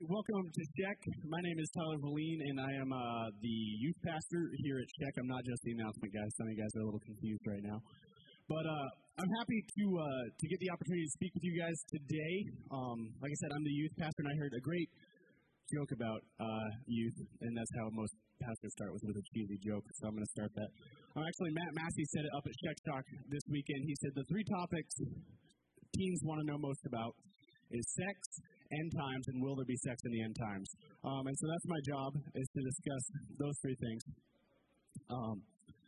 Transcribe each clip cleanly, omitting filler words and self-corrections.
welcome to Sheck. My name is Tyler Valine, and I am the youth pastor here at Sheck. I'm not just the announcement guy. Some of you guys are a little confused right now. But I'm happy to get the opportunity to speak with you guys today. Like I said, I'm the youth pastor, and I heard a great joke about youth, and that's how most pastors start with a cheesy joke, so I'm going to start that. Actually, Matt Massey said it up at Sheck Talk this weekend. He said the three topics teens want to know most about is sex, end times, and will there be sex in the end times? And so that's my job, is to discuss those three things. I'm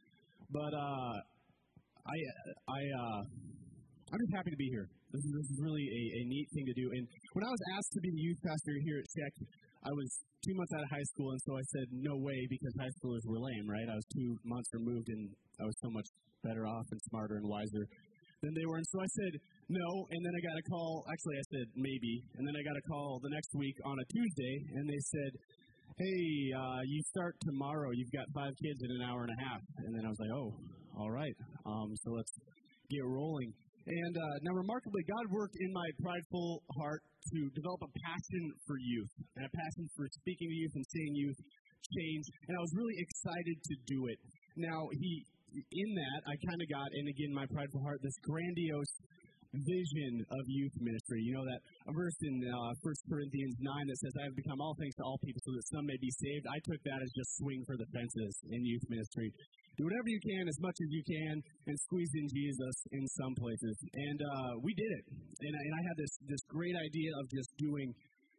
just happy to be here. This is really a neat thing to do. And when I was asked to be the youth pastor here at Sheck, I was 2 months out of high school, and so I said no way, because high schoolers were lame, right? I was 2 months removed, and I was so much better off and smarter and wiser than they were. And so I said no, and then I got a call. Actually, I said maybe, and then I got a call the next week on a Tuesday, and they said, hey, you start tomorrow. You've got 5 kids in an hour and a half. And then I was like, oh, all right. So let's get rolling. And now, remarkably, God worked in my prideful heart to develop a passion for youth, and a passion for speaking to youth and seeing youth change. And I was really excited to do it. Now, in that, I kind of got, and again, my prideful heart, this grandiose vision of youth ministry. You know that a verse in 1 Corinthians 9 that says, I have become all things to all people so that some may be saved. I took that as just swing for the fences in youth ministry. Do whatever you can, as much as you can, and squeeze in Jesus in some places. And we did it. And I had this great idea of just doing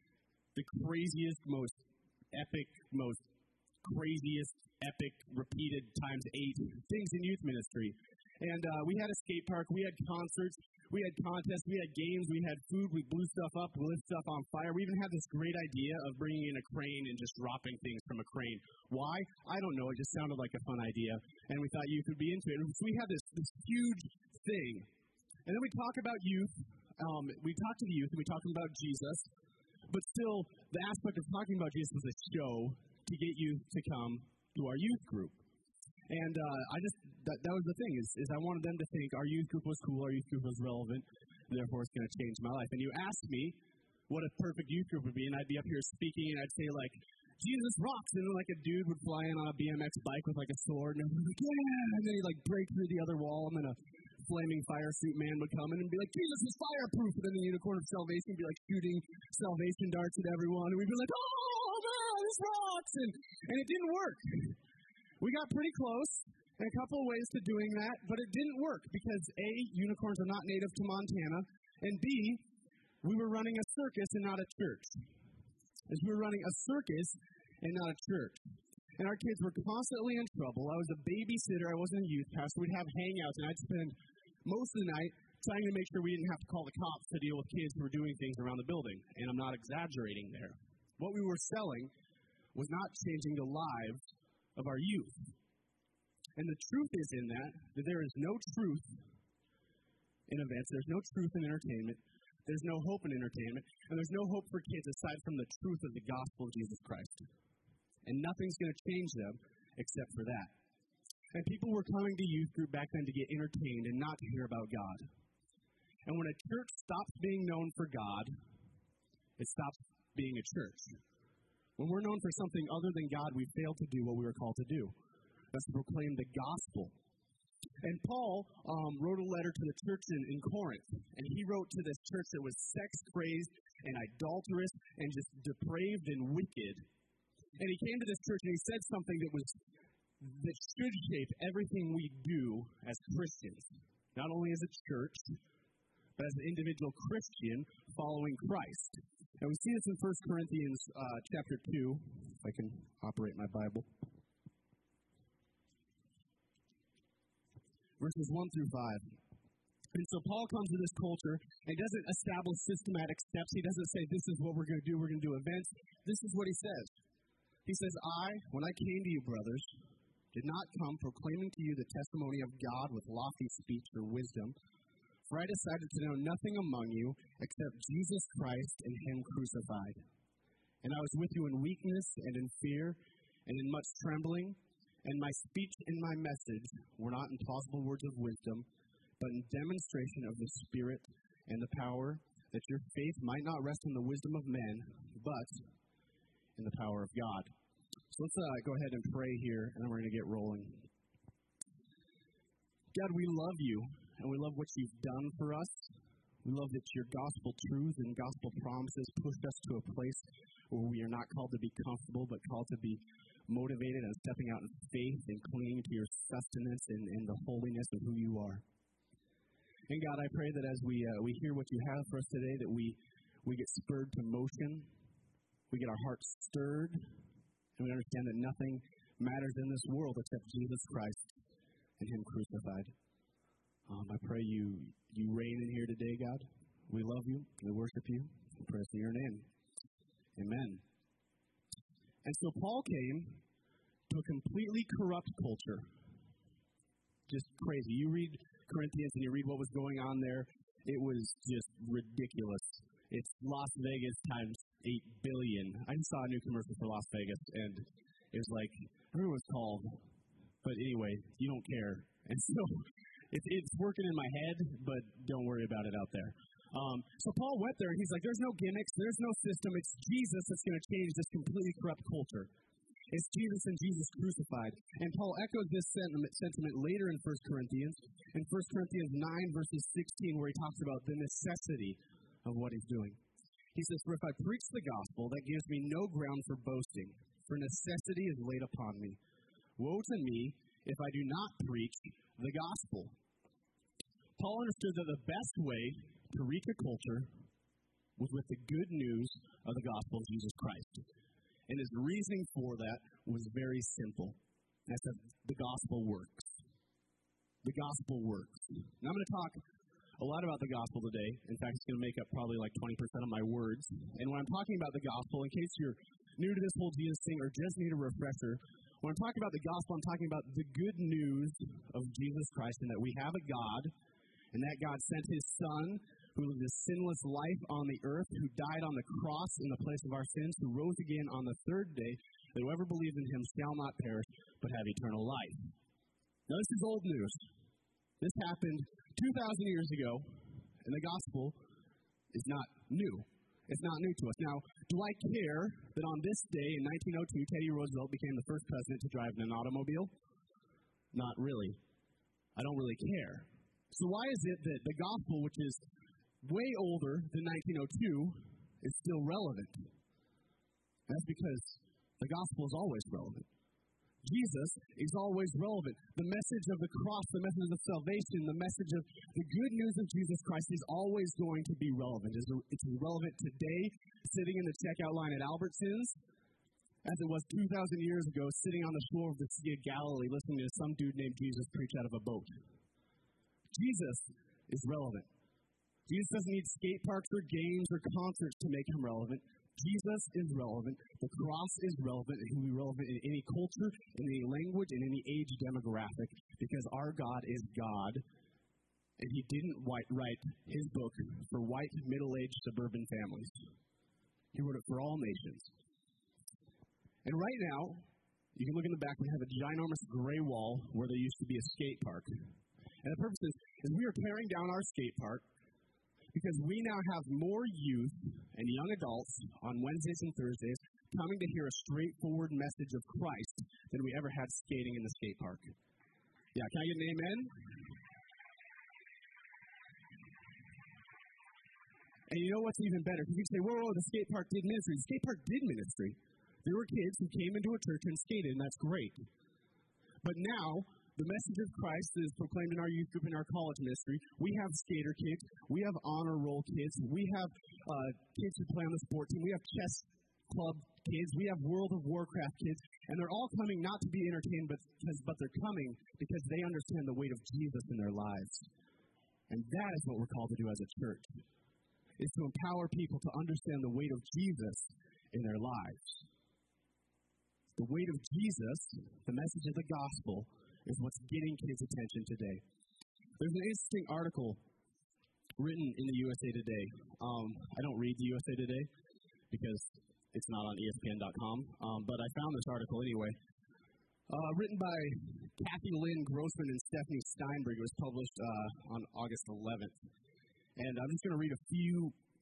the craziest, most epic, most craziest, epic, repeated times 8 things in youth ministry. And we had a skate park, we had concerts, we had contests, we had games, we had food, we blew stuff up, we lit stuff on fire. We even had this great idea of bringing in a crane and just dropping things from a crane. Why? I don't know. It just sounded like a fun idea, and we thought you could be into it. And so we had this huge thing. And then we talk about youth. We talk to the youth, and we talk about Jesus. But still, the aspect of talking about Jesus was a show to get youth to come to our youth group. And that was the thing, is I wanted them to think our youth group was cool, our youth group was relevant, therefore it's going to change my life. And you asked me what a perfect youth group would be, and I'd be up here speaking, and I'd say, like, Jesus rocks, and then, like, a dude would fly in on a BMX bike with, like, a sword, and I'd be like, yeah, and then he'd, like, break through the other wall, and then a flaming fire suit man would come in and be like, Jesus is fireproof, and then the unicorn of salvation would be, like, shooting salvation darts at everyone, and we'd be like, oh, man, this rocks, and it didn't work. We got pretty close in a couple of ways to doing that, but it didn't work because A, unicorns are not native to Montana, and B, we were running a circus and not a church. As we were running a circus and not a church. And our kids were constantly in trouble. I was a babysitter. I wasn't a youth pastor. We'd have hangouts, and I'd spend most of the night trying to make sure we didn't have to call the cops to deal with kids who were doing things around the building. And I'm not exaggerating there. What we were selling was not changing the lives of our youth. And the truth is in that there is no truth in events, there's no truth in entertainment, there's no hope in entertainment, and there's no hope for kids aside from the truth of the gospel of Jesus Christ. And nothing's going to change them except for that. And people were coming to youth group back then to get entertained and not to hear about God. And when a church stops being known for God, it stops being a church. When we're known for something other than God, we fail to do what we were called to do. That's to proclaim the gospel. And Paul wrote a letter to the church in Corinth, and he wrote to this church that was sex-crazed and idolatrous and just depraved and wicked. And he came to this church and he said something that should shape everything we do as Christians, not only as a church, but as an individual Christian following Christ. And we see this in 1 Corinthians chapter 2, if I can operate my Bible. Verses 1 through 5. And so Paul comes to this culture and doesn't establish systematic steps. He doesn't say, this is what we're going to do. We're going to do events. This is what he says. He says, when I came to you, brothers, did not come proclaiming to you the testimony of God with lofty speech or wisdom. For I decided to know nothing among you except Jesus Christ and Him crucified. And I was with you in weakness and in fear and in much trembling. And my speech and my message were not in plausible words of wisdom, but in demonstration of the Spirit and the power, that your faith might not rest on the wisdom of men, but in the power of God. So let's go ahead and pray here, and then we're going to get rolling. God, we love you, and we love what you've done for us. We love that your gospel truths and gospel promises pushed us to a place where we are not called to be comfortable, but called to be motivated and stepping out in faith and clinging to your sustenance and the holiness of who you are. And God, I pray that as we hear what you have for us today, that we get spurred to motion, we get our hearts stirred, and we understand that nothing matters in this world except Jesus Christ and him crucified. I pray you reign in here today, God. We love you. We worship you. We praise your name. Amen. And so Paul came to a completely corrupt culture. Just crazy. You read Corinthians and you read what was going on there. It was just ridiculous. It's Las Vegas times 8 billion. I just saw a new commercial for Las Vegas, and it was like, I remember what it was called. But anyway, you don't care. And so it's working in my head, but don't worry about it out there. So Paul went there, and he's like, there's no gimmicks, there's no system. It's Jesus that's going to change this completely corrupt culture. It's Jesus and Jesus crucified. And Paul echoes this sentiment later in 1 Corinthians, in 1 Corinthians 9, verses 16, where he talks about the necessity of what he's doing. He says, for if I preach the gospel, that gives me no ground for boasting, for necessity is laid upon me. Woe to me if I do not preach the gospel. Paul understood that the best way to reach a culture was with the good news of the gospel of Jesus Christ. And his reasoning for that was very simple. That's that the gospel works. The gospel works. Now I'm going to talk a lot about the gospel today. In fact, it's going to make up probably like 20% of my words. And when I'm talking about the gospel, in case you're new to this whole Jesus thing or just need a refresher, when I'm talking about the gospel, I'm talking about the good news of Jesus Christ and that we have a God, and that God sent his Son, who lived a sinless life on the earth, who died on the cross in the place of our sins, who rose again on the third day, that whoever believes in him shall not perish, but have eternal life. Now, this is old news. This happened 2,000 years ago, and the gospel is not new. It's not new to us. Now, do I care that on this day in 1902, Teddy Roosevelt became the first president to drive in an automobile? Not really. I don't really care. So why is it that the gospel, which is way older than 1902, is still relevant? That's because the gospel is always relevant. Jesus is always relevant. The message of the cross, the message of salvation, the message of the good news of Jesus Christ is always going to be relevant. It's relevant today, sitting in the checkout line at Albertsons, as it was 2,000 years ago, sitting on the shore of the Sea of Galilee, listening to some dude named Jesus preach out of a boat. Jesus is relevant. Jesus doesn't need skate parks or games or concerts to make him relevant. Jesus is relevant. The cross is relevant. It can be relevant in any culture, in any language, in any age demographic, because our God is God, and he didn't write his book for white, middle-aged, suburban families. He wrote it for all nations. And right now, you can look in the back, we have a ginormous gray wall where there used to be a skate park. And the purpose is we are tearing down our skate park because we now have more youth and young adults on Wednesdays and Thursdays coming to hear a straightforward message of Christ than we ever had skating in the skate park. Yeah, can I get an amen? And you know what's even better? Because you say, whoa, the skate park did ministry. The skate park did ministry. There were kids who came into a church and skated, and that's great. But now, the message of Christ is proclaimed in our youth group and our college ministry. We have skater kids. We have honor roll kids. We have kids who play on the sport team. We have chess club kids. We have World of Warcraft kids. And they're all coming not to be entertained, but they're coming because they understand the weight of Jesus in their lives. And that is what we're called to do as a church, is to empower people to understand the weight of Jesus in their lives. The weight of Jesus, the message of the gospel, is what's getting kids' attention today. There's an interesting article written in the USA Today. I don't read the USA Today because it's not on ESPN.com, but I found this article anyway. Written by Kathy Lynn Grossman and Stephanie Steinberg. It was published on August 11th. And I'm just going to read a few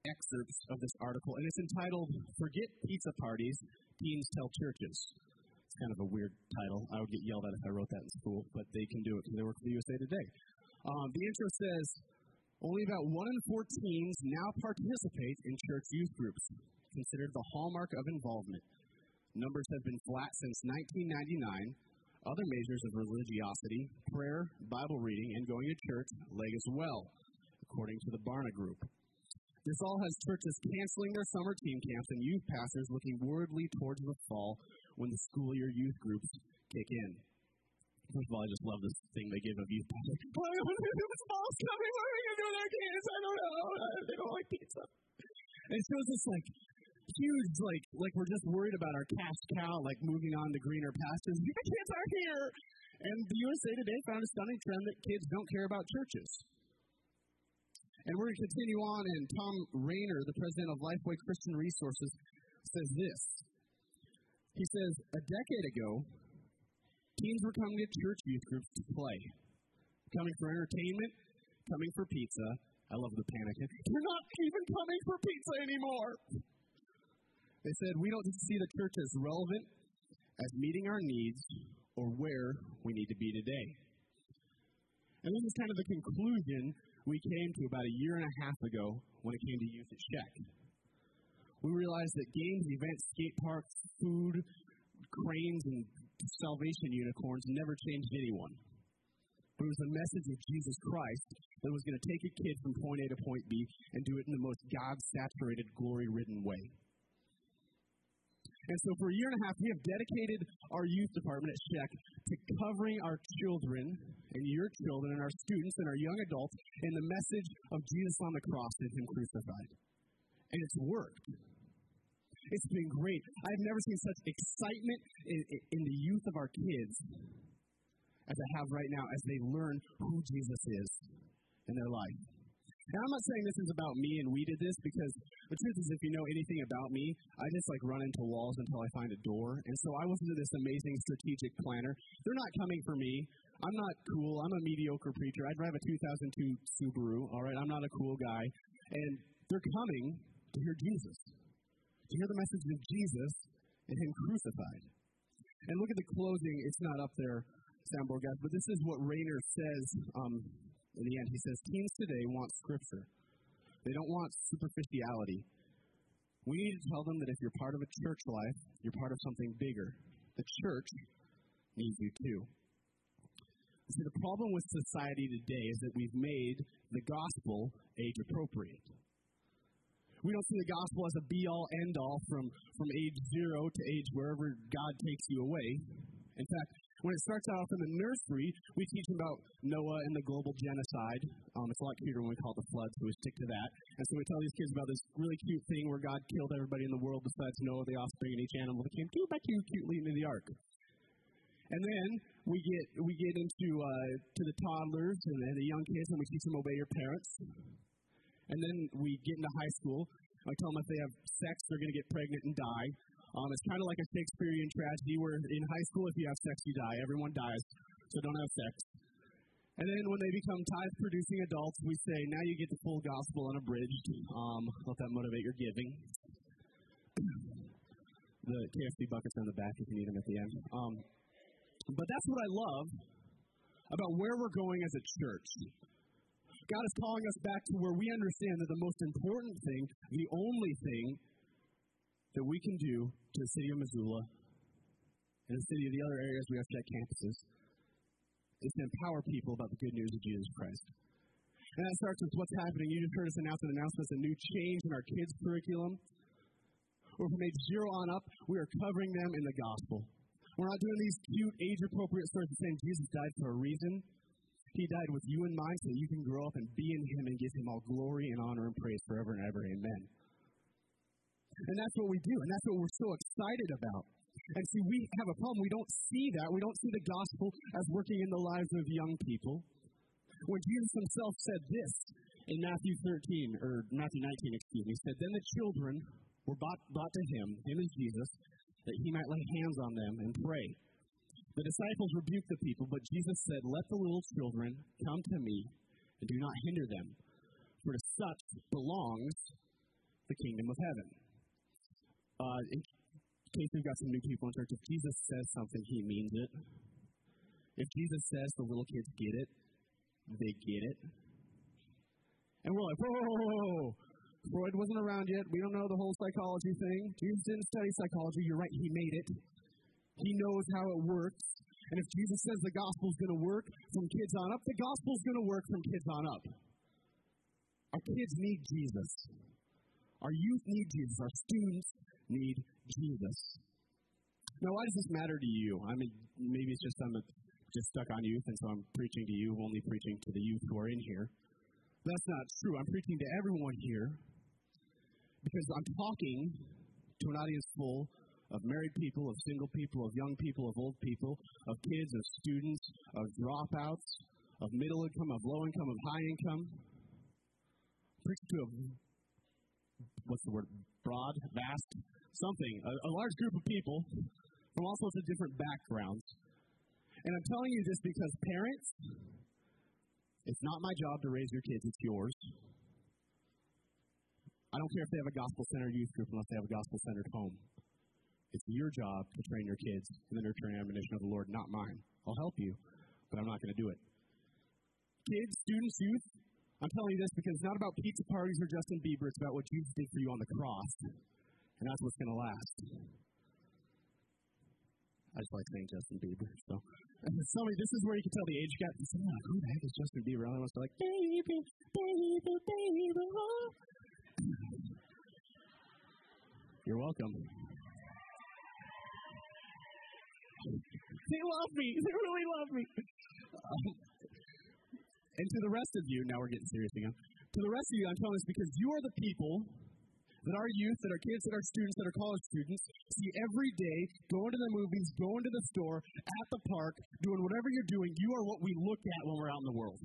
excerpts of this article, and it's entitled, "Forget Pizza Parties, Teens Tell Churches." It's kind of a weird title. I would get yelled at if I wrote that in school, but they can do it because they work for the USA Today. The intro says, "Only about 1 in 4 teens now participate in church youth groups, considered the hallmark of involvement. Numbers have been flat since 1999. Other measures of religiosity, prayer, Bible reading, and going to church lag as well, according to the Barna Group. This all has churches canceling their summer team camps and youth pastors looking worriedly towards the fall when the school year youth groups kick in." First of all, I just love this thing they give of youth pastors. "The fall's coming, what are we going to do with our kids? I don't know. They don't like pizza." And it shows this huge, like we're just worried about our cash cow, moving on to greener pastures. The kids are here. And the USA Today found a stunning trend that kids don't care about churches. And we're going to continue on, and Tom Rayner, the president of Lifeway Christian Resources, says this. He says, "A decade ago, teens were coming to church youth groups to play, coming for entertainment, coming for pizza." I love the panic. "You're not even coming for pizza anymore." They said, "We don't see the church as relevant as meeting our needs or where we need to be today." And this is kind of the conclusion we came to about a year and a half ago when it came to youth at Sheck. We realized that games, events, skate parks, food, cranes, and salvation unicorns never changed anyone. But it was the message of Jesus Christ that was going to take a kid from point A to point B and do it in the most God-saturated, glory-ridden way. And so for a year and a half, we have dedicated our youth department at Sheck to covering our children and your children and our students and our young adults in the message of Jesus on the cross and Him crucified. And it's worked. It's been great. I've never seen such excitement in the youth of our kids as I have right now as they learn who Jesus is in their life. Now, I'm not saying this is about me and we did this, because the truth is, if you know anything about me, I just run into walls until I find a door. And so I wasn't this amazing strategic planner. They're not coming for me. I'm not cool. I'm a mediocre preacher. I drive a 2002 Subaru, all right? I'm not a cool guy. And they're coming to hear Jesus, to hear the message of Jesus and Him crucified. And look at the closing. It's not up there, soundboard guys, but this is what Rayner says in the end. He says, "Teens today want Scripture. They don't want superficiality. We need to tell them that if you're part of a church life, you're part of something bigger. The church needs you too." See, the problem with society today is that we've made the gospel age appropriate. We don't see the gospel as a be-all, end-all from age 0 to age wherever God takes you away. In fact, when it starts out in the nursery, we teach them about Noah and the global genocide. It's a lot cuter when we call it the flood, so we stick to that. And so we tell these kids about this really cute thing where God killed everybody in the world besides Noah, the offspring, and each animal that came cutely into the ark. And then we get into to the toddlers and the young kids, and we teach them obey your parents. And then we get into high school. I tell them if they have sex, they're going to get pregnant and die. It's kind of like a Shakespearean tragedy where in high school, if you have sex, you die. Everyone dies, so don't have sex. And then when they become tithe-producing adults, we say, now you get the full gospel unabridged. Let that motivate your giving. The KFC buckets are in the back if you need them at the end. But that's what I love about where we're going as a church. God is calling us back to where we understand that the most important thing, the only thing that we can do to the city of Missoula and the city of the other areas we have Sheck campuses is to empower people about the good news of Jesus Christ. And that starts with what's happening. You just heard us announce a new change in our kids' curriculum. Or from age 0 on up, we are covering them in the gospel. We're not doing these cute, age-appropriate stories of saying Jesus died for a reason. He died with you in mind so that you can grow up and be in Him and give Him all glory and honor and praise forever and ever. Amen. And that's what we do, and that's what we're so excited about. And see, we have a problem. We don't see that. We don't see the gospel as working in the lives of young people. When Jesus Himself said this in Matthew 19, He said, "Then the children were brought to Him is Jesus, that He might lay hands on them and pray. The disciples rebuked the people, but Jesus said, 'Let the little children come to me, and do not hinder them, for to such belongs the kingdom of heaven. In case we've got some new people in church, if Jesus says something, he means it. If Jesus says the little kids get it, they get it. And we're like, whoa, Freud wasn't around yet. We don't know the whole psychology thing. Jesus didn't study psychology. You're right, he made it. He knows how it works. And if Jesus says the gospel's going to work from kids on up, the gospel's going to work from kids on up. Our kids need Jesus. Our youth need Jesus. Our students need Jesus. Now, why does this matter to you? I mean, maybe it's just I'm just stuck on youth, and so I'm preaching to you, only preaching to the youth who are in here. That's not true. I'm preaching to everyone here because I'm talking to an audience full of married people, of single people, of young people, of old people, of kids, of students, of dropouts, of middle income, of low income, of high income. Preaching to a, broad, vast, something, a large group of people from all sorts of different backgrounds. And I'm telling you this because parents, it's not my job to raise your kids, it's yours. I don't care if they have a gospel-centered youth group unless they have a gospel-centered home. It's your job to train your kids in the nurturing admonition of the Lord, not mine. I'll help you, but I'm not going to do it. Kids, students, youth, I'm telling you this because it's not about pizza parties or Justin Bieber. It's about what Jesus did for you on the cross, and that's what's going to last. I just like saying Justin Bieber, so. This is where you can tell the age gap. Who the heck is Justin Bieber? I was like, baby, baby, baby, oh. You're welcome. They love me. They really love me. And to the rest of you, now we're getting serious again. To the rest of you, I'm telling this because you are the people that our youth, that our kids, that our students, that our college students see every day, going to the movies, going to the store, at the park, doing whatever you're doing. You are what we look at when we're out in the world.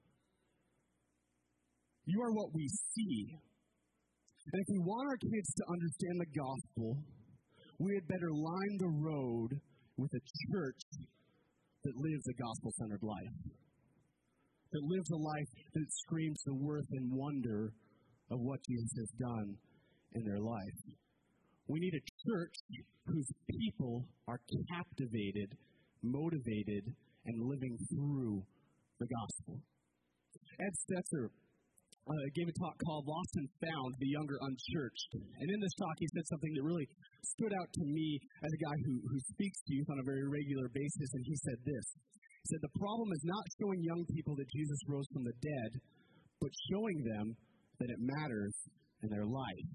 You are what we see. And if we want our kids to understand the gospel, we had better line the road with a church that lives a gospel-centered life, that lives a life that screams the worth and wonder of what Jesus has done in their life. We need a church whose people are captivated, motivated, and living through the gospel. Ed Stetzer gave a talk called Lost and Found, the Younger Unchurched. And in this talk, he said something that really stood out to me as a guy who speaks to youth on a very regular basis, and he said this. He said, the problem is not showing young people that Jesus rose from the dead, but showing them that it matters in their life.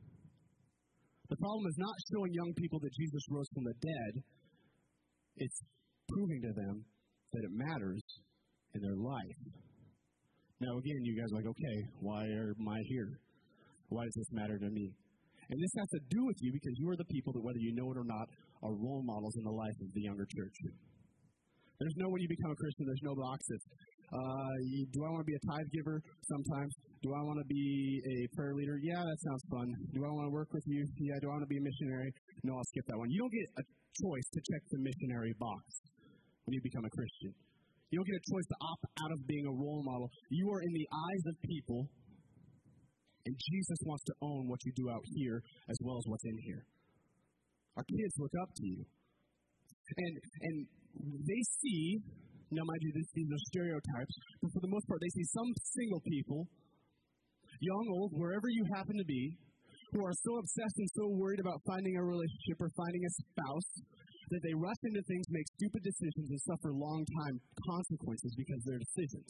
The problem is not showing young people that Jesus rose from the dead. It's proving to them that it matters in their life. Now, again, you guys are like, okay, why am I here? Why does this matter to me? And this has to do with you because you are the people that, whether you know it or not, are role models in the life of the younger church. There's no, when you become a Christian, there's no boxes. Do I want to be a tithe giver? Sometimes. Do I want to be a prayer leader? Yeah, that sounds fun. Do I want to work with you? Yeah. Do I want to be a missionary? No, I'll skip that one. You don't get a choice to check the missionary box when you become a Christian. You don't get a choice to opt out of being a role model. You are in the eyes of people, and Jesus wants to own what you do out here as well as what's in here. Our kids look up to you. And they see, now mind you, these are stereotypes, but for the most part, they see some single people, young, old, wherever you happen to be, who are so obsessed and so worried about finding a relationship or finding a spouse that they rush into things, make stupid decisions, and suffer long-time consequences because of their decisions.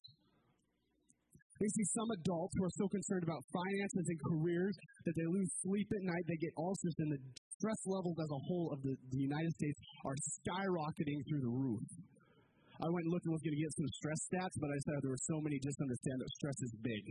They see some adults who are so concerned about finances and careers that they lose sleep at night, they get ulcers, and the stress levels as a whole of the United States are skyrocketing through the roof. I went and looked and was going to get some stress stats, but I decided there were so many just to understand that stress is big.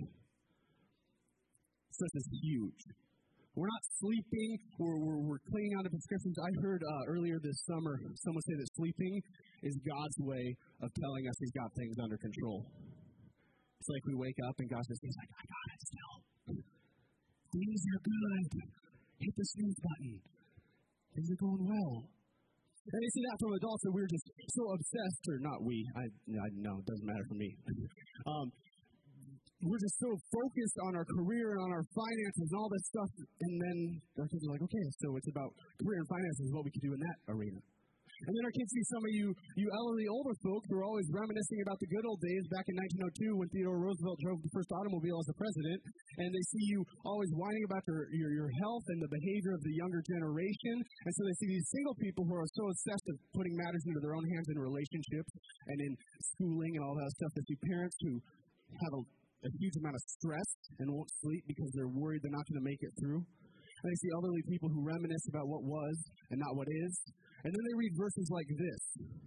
Stress is huge. We're not sleeping, we're clinging on to prescriptions. I heard earlier this summer someone say that sleeping is God's way of telling us He's got things under control. It's like we wake up and God says, He's like, I got it still. Things are good. Hit the snooze button. Things are going well. And they see that from adults, and we're just so obsessed, or not we. I know, it doesn't matter for me. we're just so focused on our career and on our finances and all this stuff, and then our kids are like, okay, so it's about career and finances, what we can do in that arena. And then our kids see some of you elderly older folks who are always reminiscing about the good old days back in 1902 when Theodore Roosevelt drove the first automobile as a president, and they see you always whining about your health and the behavior of the younger generation, and so they see these single people who are so obsessed with putting matters into their own hands in relationships and in schooling and all that stuff. They see parents who have a huge amount of stress and won't sleep because they're worried they're not going to make it through. And they see elderly people who reminisce about what was and not what is. And then they read verses like this.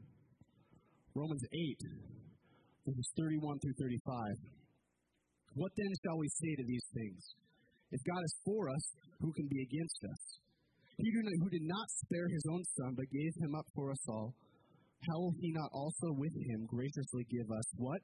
Romans 8, verses 31 through 35. What then shall we say to these things? If God is for us, who can be against us? He who did not spare his own son, but gave him up for us all, how will he not also with him graciously give us what?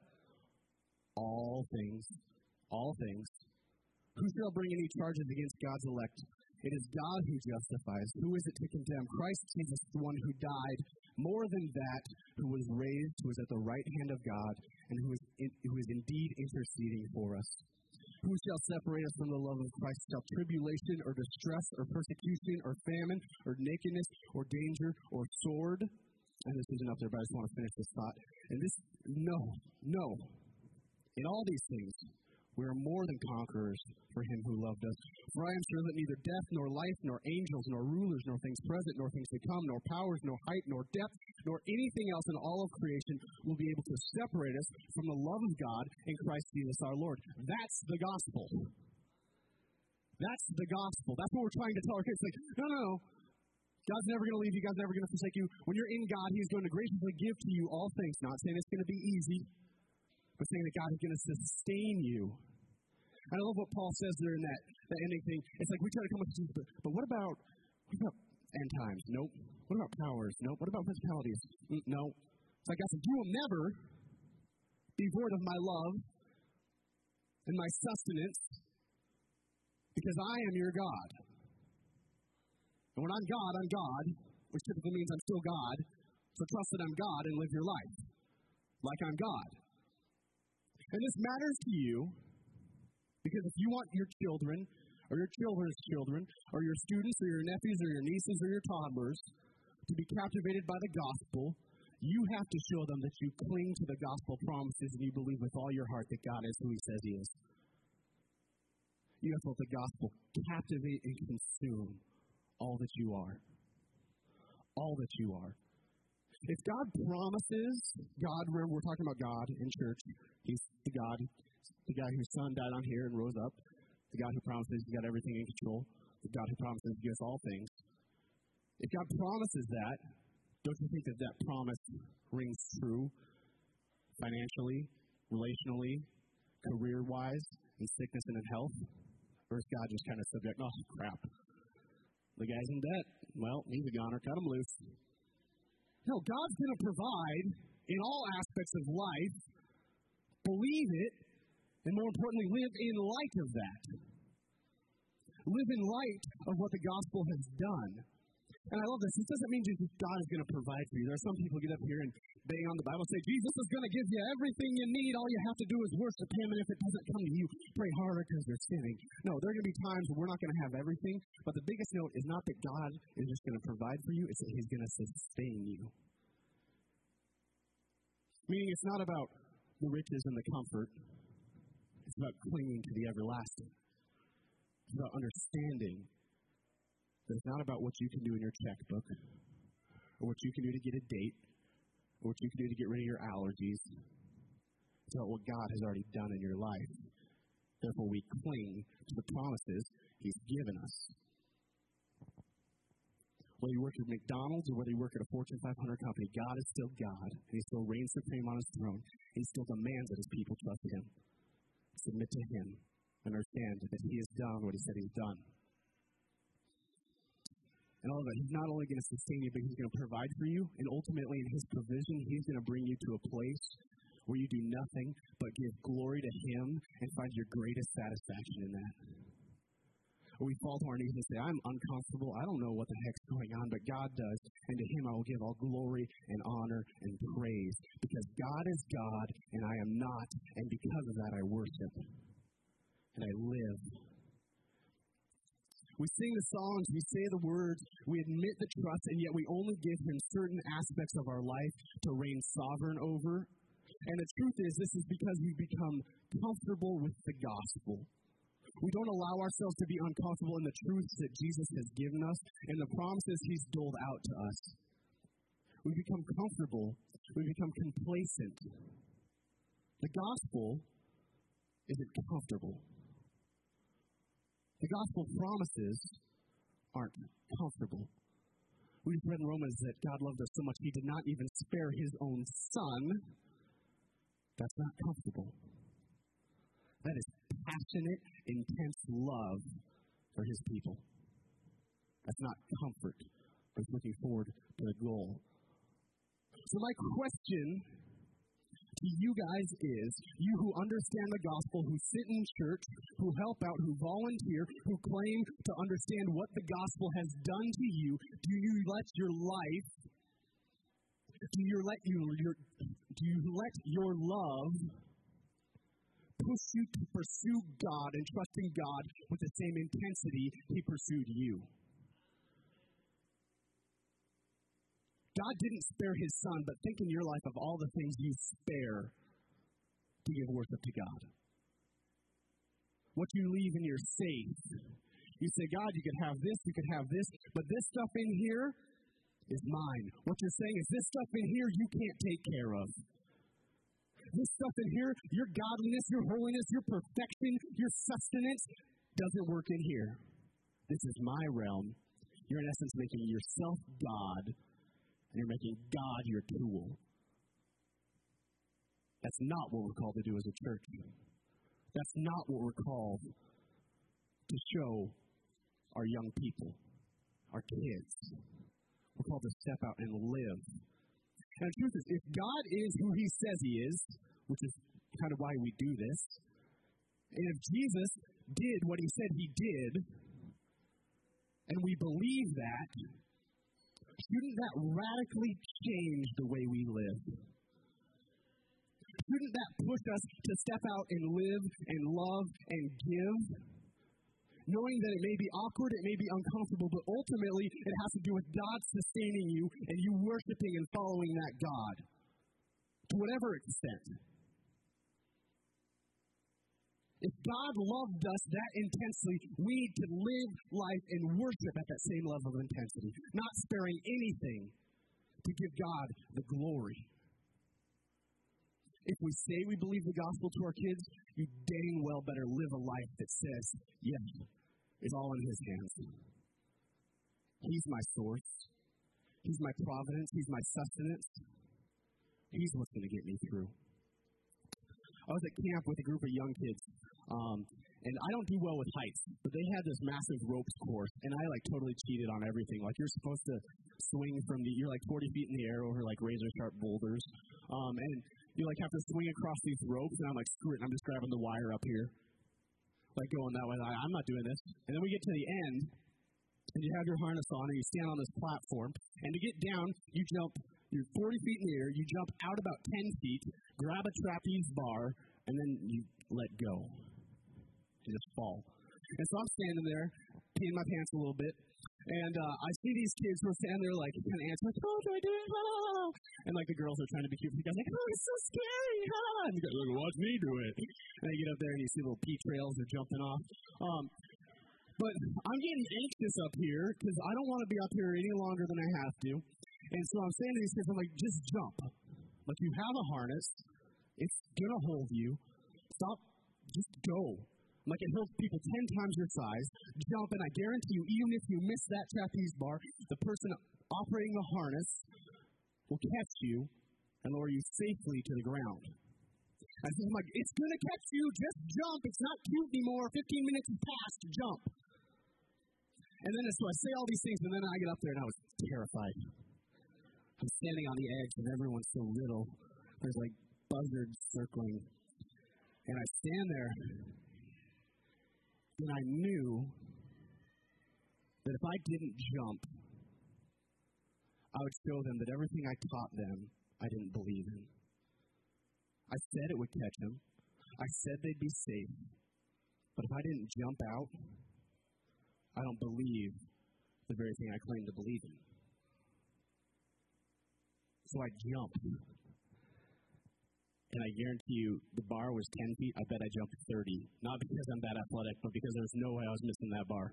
All things. All things. Who shall bring any charges against God's elect? It is God who justifies. Who is it to condemn? Christ Jesus, the one who died, more than that, who was raised, who is at the right hand of God, and who is indeed interceding for us. Who shall separate us from the love of Christ? Shall tribulation or distress or persecution or famine or nakedness or danger or sword? And this isn't up there, but I just want to finish this thought. And this, no. In all these things, we are more than conquerors for him who loved us. For I am sure that neither death, nor life, nor angels, nor rulers, nor things present, nor things to come, nor powers, nor height, nor depth, nor anything else in all of creation will be able to separate us from the love of God in Christ Jesus our Lord. That's the gospel. That's the gospel. That's what we're trying to tell our kids. Like, no. God's never going to leave you. God's never going to forsake you. When you're in God, he's going to graciously give to you all things. Not saying it's going to be easy, but saying that God is going to sustain you. I love what Paul says there in that ending thing. It's like we try to come up with Jesus, but what about end times? Nope. What about powers? Nope. What about principalities? No. It's like God said, you will never be void of my love and my sustenance because I am your God. And when I'm God, which typically means I'm still God. So trust that I'm God and live your life like I'm God. And this matters to you because if you want your children or your children's children or your students or your nephews or your nieces or your toddlers to be captivated by the gospel, you have to show them that you cling to the gospel promises and you believe with all your heart that God is who he says he is. You have to let the gospel captivate and consume all that you are. All that you are. If God promises, remember we're talking about God in church. He's the God, the guy whose son died on here and rose up. The God who promises he's got everything in control. The God who promises he gives all things. If God promises that, don't you think that promise rings true financially, relationally, career-wise, in sickness and in health? Or is God just kind of subject, oh, crap. The guy's in debt. Well, he's a goner. Cut him loose. No, God's going to provide in all aspects of life. Believe it, and more importantly, live in light of that. Live in light of what the gospel has done. And I love this. This doesn't mean just God is going to provide for you. There are some people who get up here and bang on the Bible and say, Jesus is going to give you everything you need. All you have to do is worship him, and if it doesn't come to you, pray harder because you're sinning. No, there are going to be times where we're not going to have everything, but the biggest note is not that God is just going to provide for you, it's that he's going to sustain you. Meaning it's not about the riches and the comfort. It's about clinging to the everlasting. It's about understanding that it's not about what you can do in your checkbook or what you can do to get a date or what you can do to get rid of your allergies. It's about what God has already done in your life. Therefore, we cling to the promises he's given us. Whether you work at McDonald's or whether you work at a Fortune 500 company, God is still God, and he still reigns supreme on his throne. He still demands that his people trust him, submit to him, understand that he has done what he said he's done. And all of that, he's not only going to sustain you, but he's going to provide for you, and ultimately in his provision, he's going to bring you to a place where you do nothing but give glory to him and find your greatest satisfaction in that. Or we fall to our knees and say, I'm uncomfortable. I don't know what the heck's going on, but God does. And to him I will give all glory and honor and praise. Because God is God and I am not. And because of that I worship. And I live. We sing the songs, we say the words, we admit the trust, and yet we only give him certain aspects of our life to reign sovereign over. And the truth is, this is because we've become comfortable with the gospel. We don't allow ourselves to be uncomfortable in the truths that Jesus has given us and the promises he's doled out to us. We become comfortable. We become complacent. The gospel isn't comfortable. The gospel promises aren't comfortable. We just read in Romans that God loved us so much he did not even spare his own son. That's not comfortable. That is passionate, intense love for his people. That's not comfort, but it's looking forward to the goal. So my question to you guys is, you who understand the gospel, who sit in church, who help out, who volunteer, who claim to understand what the gospel has done to you, do you let your life, do you let your love push you to pursue God and trust in God with the same intensity he pursued you? God didn't spare his son, but think in your life of all the things you spare to give worship to God. What you leave in your safe. You say, God, you could have this, but this stuff in here is mine. What you're saying is this stuff in here you can't take care of. This stuff in here, your godliness, your holiness, your perfection, your sustenance doesn't work in here. This is my realm. You're in essence making yourself God, and you're making God your tool. That's not what we're called to do as a church. That's not what we're called to show our young people, our kids. We're called to step out and live. And the truth is, if God is who he says he is, which is kind of why we do this, and if Jesus did what he said he did, and we believe that, shouldn't that radically change the way we live? Shouldn't that push us to step out and live and love and give? Knowing that it may be awkward, it may be uncomfortable, but ultimately it has to do with God sustaining you and you worshiping and following that God to whatever extent. If God loved us that intensely, we need to live life and worship at that same level of intensity, not sparing anything to give God the glory. If we say we believe the gospel to our kids, you dang well better live a life that says, yes, it's all in his hands. He's my source. He's my providence. He's my sustenance. He's what's going to get me through. I was at camp with a group of young kids, and I don't do well with heights, but they had this massive ropes course, and I totally cheated on everything. You're supposed to swing you're 40 feet in the air over razor sharp boulders, and you have to swing across these ropes, and I'm screw it, I'm just grabbing the wire up here, going that way. I'm not doing this. And then we get to the end, and you have your harness on, and you stand on this platform, and to get down, you jump. You're 40 feet in the air, you jump out about 10 feet, grab a trapeze bar, and then you let go. You just fall. And so I'm standing there, peeing my pants a little bit, and I see these kids who are standing there kind of answering, oh, do I do it? Oh. And the girls are trying to be cute. The guys oh, it's so scary. Oh. And the guys are watch me do it. And I get up there and you see little pea trails are jumping off. But I'm getting anxious up here because I don't want to be up here any longer than I have to. And so I'm saying to these kids, I'm just jump. You have a harness. It's going to hold you. Stop. Just go. It holds people 10 times your size. Jump, and I guarantee you, even if you miss that trapeze bar, the person operating the harness will catch you and lower you safely to the ground. I said, it's going to catch you. Just jump. It's not cute anymore. 15 minutes is past. Jump. And then so I say all these things, and then I get up there, and I was terrified. I'm standing on the edge, and everyone's so little. There's buzzards circling. And I stand there, and I knew that if I didn't jump, I would show them that everything I taught them, I didn't believe in. I said it would catch them. I said they'd be safe. But if I didn't jump out, I don't believe the very thing I claim to believe in. So I jumped. And I guarantee you, the bar was 10 feet. I bet I jumped 30. Not because I'm that athletic, but because there was no way I was missing that bar.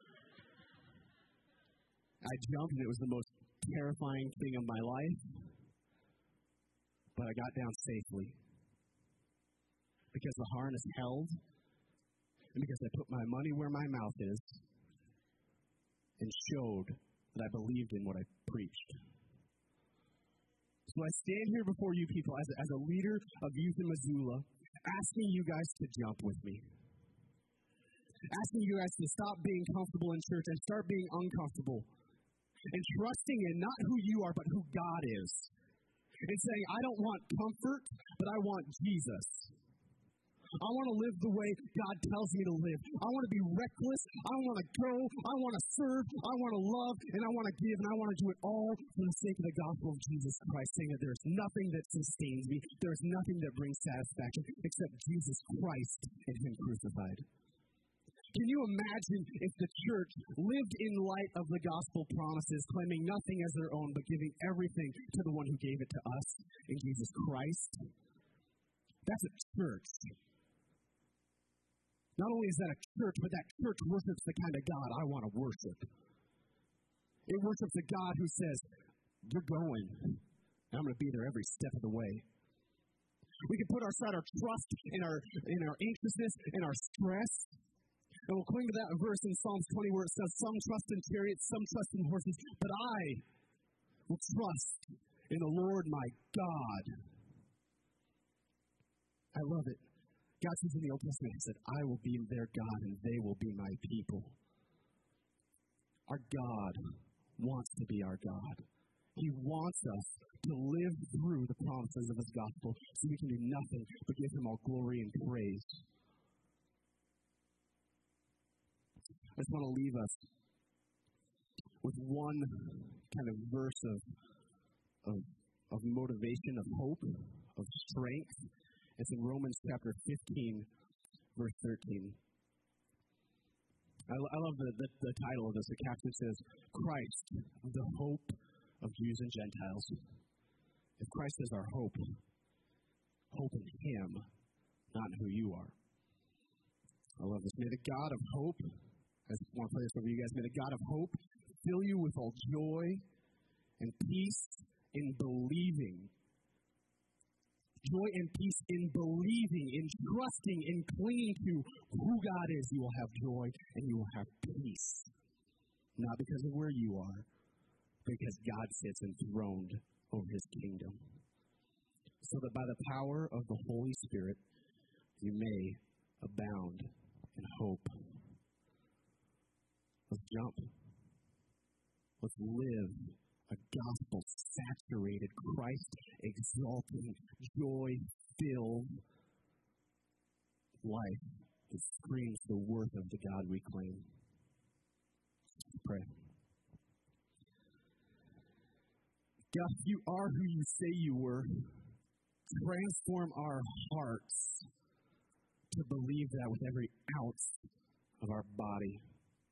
I jumped, and it was the most terrifying thing of my life. But I got down safely. Because the harness held, and because I put my money where my mouth is, and showed that I believed in what I preached. So I stand here before you people as a leader of youth in Missoula, asking you guys to jump with me. Asking you guys to stop being comfortable in church and start being uncomfortable. And trusting in not who you are, but who God is. And saying, I don't want comfort, but I want Jesus. I want to live the way God tells me to live. I want to be reckless. I want to go. I want to serve. I want to love. And I want to give. And I want to do it all for the sake of the gospel of Jesus Christ, saying that there's nothing that sustains me. There's nothing that brings satisfaction except Jesus Christ and Him crucified. Can you imagine if the church lived in light of the gospel promises, claiming nothing as their own, but giving everything to the one who gave it to us in Jesus Christ? That's a church. Not only is that a church, but that church worships the kind of God I want to worship. It worships a God who says, you're going, and I'm going to be there every step of the way. We can put aside our trust in our anxiousness and our stress. And we'll cling to that verse in Psalms 20 where it says, some trust in chariots, some trust in horses, but I will trust in the Lord my God. I love it. God says in the Old Testament, He said, I will be their God and they will be my people. Our God wants to be our God. He wants us to live through the promises of His gospel so we can do nothing but give Him all glory and praise. I just want to leave us with one kind of verse of motivation, of hope, of strength. It's in Romans chapter 15, verse 13. I love the title of this. The caption says, Christ, the hope of Jews and Gentiles. If Christ is our hope, hope in Him, not in who you are. I love this. May the God of hope, I just want to play this over you guys, may the God of hope fill you with all joy and peace in believing. Joy and peace in believing, in trusting, in clinging to who God is. You will have joy and you will have peace. Not because of where you are, but because God sits enthroned over His kingdom. So that by the power of the Holy Spirit, you may abound in hope. Let's jump. Let's live a gospel-saturated, Christ-exalting, joy-filled life that screams the worth of the God we claim. Let's pray. God, you are who you say you were. Transform our hearts to believe that with every ounce of our body.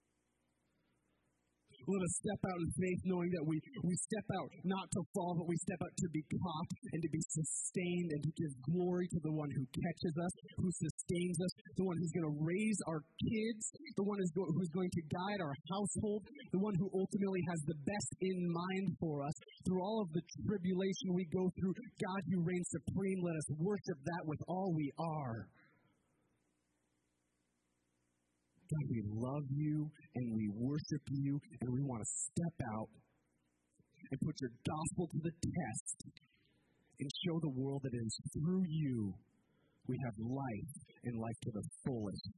Let us step out in faith, knowing that we step out not to fall, but we step out to be caught and to be sustained and to give glory to the one who catches us, who sustains us, the one who's going to raise our kids, the one who's going to guide our household, the one who ultimately has the best in mind for us. Through all of the tribulation we go through, God, you reign supreme. Let us worship that with all we are. God, we love you and we worship you and we want to step out and put your gospel to the test and show the world that it is through you we have life and life to the fullest.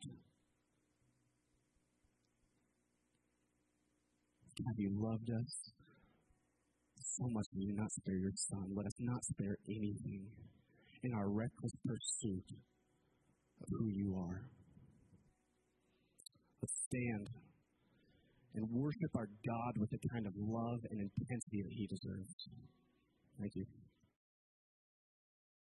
God, you loved us so much that you did not spare your Son. Let us not spare anything in our reckless pursuit of who you are. Let's stand and worship our God with the kind of love and intensity that he deserves. Thank you.